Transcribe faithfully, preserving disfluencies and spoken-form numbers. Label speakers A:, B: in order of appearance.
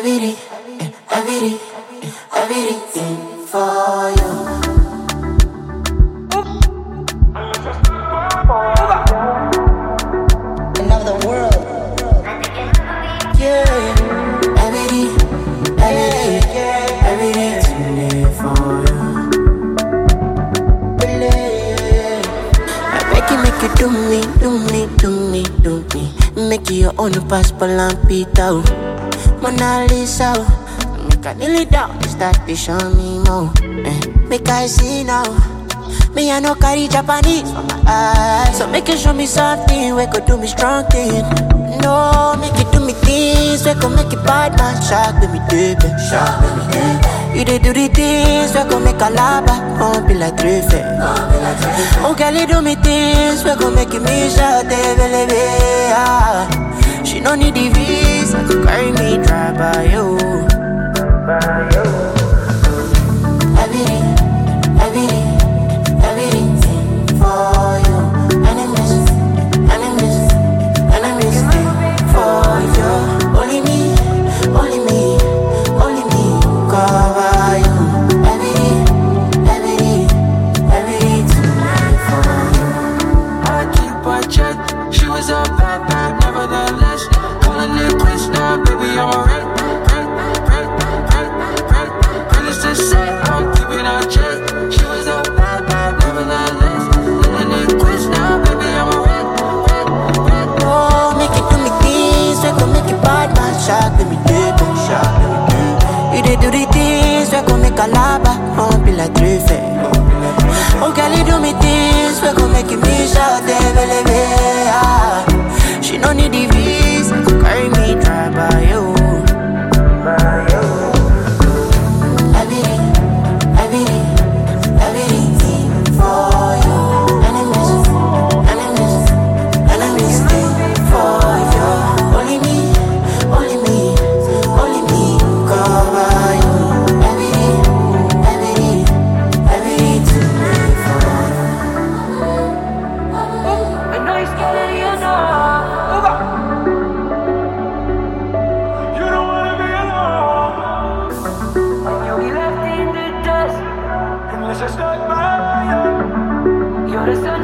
A: everything, everything, everything for you. Another world, yeah. Everything, everything, everything for you. I beg you, make you do me, do me, do me, do me. Make you your own passport and Peter. Mona Lisa, make I kneel it down, start to show me more. eh. Make I see now, me I no carry Japanese for my eyes. So make you show me something, we could do me strong thing. No, make you do me things, we could make it bad man shock, baby, baby, shock, baby, baby. You dey do the things, we could make a lava, won't be like three fair. Oh girl, you do me things, we could make it me shout, baby, baby. She no need the visa to carry me dry by you. By you. Everything, everything, everything for you. Enemies, enemies, enemies for you. Only me, only me, only me cover you. Everything, everything, everything for you.
B: I keep her check. She was a bad bad, nevertheless. Calling it quits now, baby, I'm alright. Great, great, great, great. Greatest to say, I'm keeping her check. She was a bad bad, nevertheless. Calling it quits now, baby, I'm alright.
A: Oh, make it do me things, we gon' make it bad man shock, let me do it, shock, let me do it. You dey do the things, we gon' make a lava, won't be like three fair. Oh, girl, you do me things, we gon' make it me shout, baby, baby. She no need the visa to carry me dry by you. By you. Everything, everything, everything for you. Enemies, enemies, enemies for you. Only me, only me, only me cover you. Everything, everything, everything for you.
B: I know you're scared, you know.
C: You don't wanna be alone
B: You'll be left in the dust.
C: unless I stuck by you.
B: You're the sun